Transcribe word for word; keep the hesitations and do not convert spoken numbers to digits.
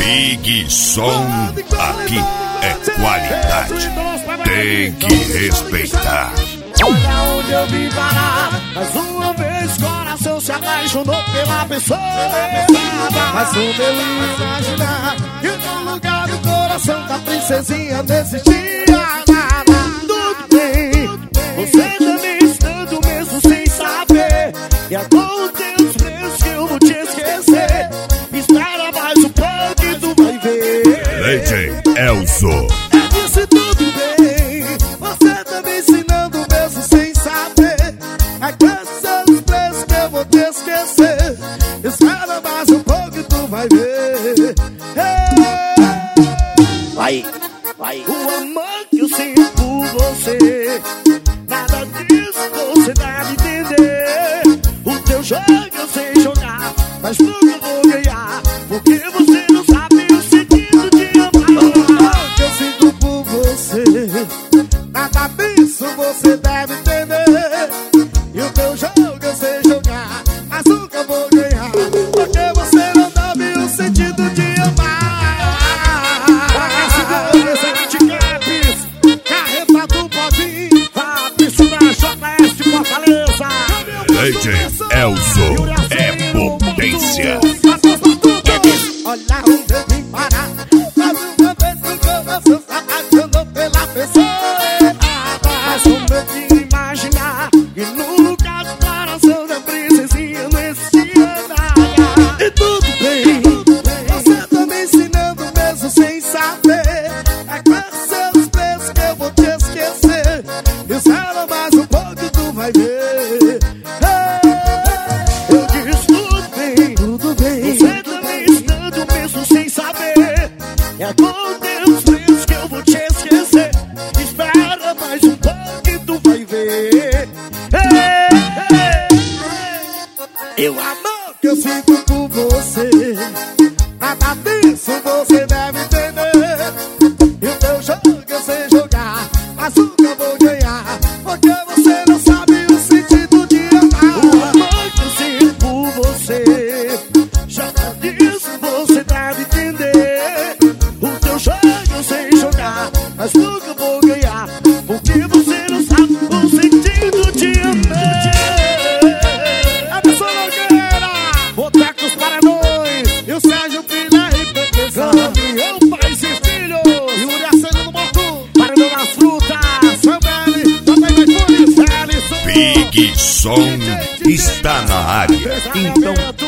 Big Som, aqui é qualidade, tem que respeitar. Olha onde eu vim parar, mais uma vez coração se apaixonou pela pessoa. Mas como eu ia imaginar que no lugar do coração da princesinha não existia nada. Tudo bem, você também estando mesmo sem saber. E é com os teus beijos que eu vou te esquecer. Espera mais um pouco e tu vai ver. D J Elzo. Eu disse tudo bem, você tá me ensinando mesmo sem saber. É com esses beijos que eu vou te esquecer. Espera mais um pouco e tu vai ver. Vai, vai. O amor que eu sinto por você, nada disso você deve entender. O teu jogo eu sei jogar, mas nunca vou ganhar, porque você não sabe o sentido de amar. O amor que eu sinto por você, nada disso você deve entender. E o teu jogo eu sei jogar, mas nunca vou ganhar, porque você não sabe o sentido de amar. Carreta do Pozinho, Fabrício da J S Fortaleza. D J Elzo é potência. Olha onde eu vim parar, mais uma vez que o coração se apaixonou pela pessoa. Mas como eu queria imaginar que no lugar do coração da princesinha não existia nada. E tudo bem, você tá me ensinando mesmo sem saber. É com esses beijos que eu vou te esquecer. Espera mais um pouco e tu vai ver. Eu disse tudo bem, tudo bem. Você tá me ensinando mesmo sem saber. É com teus beijos que eu vou te esquecer. Espera mais um pouco e tu vai ver. E o amor que eu sinto por você, nada disso você deve entender. E o teu jogo eu sei jogar, mas nunca vou ganhar, porque você não sabe o sentido de amar. O amor que eu sinto por você, nada disso você deve entender. O teu jogo eu sei jogar, mas nunca vou ganhar, porque você não sabe o sentido de amar. Anderson Nogueira, Botecos Paredões e o Sérgio Pina e P P Caminhão, pais e filhos. Yuri Aceno no Motu, Paredão das Frutas, Sambeli, também vai Funes, Ellison. Big Som está na área, então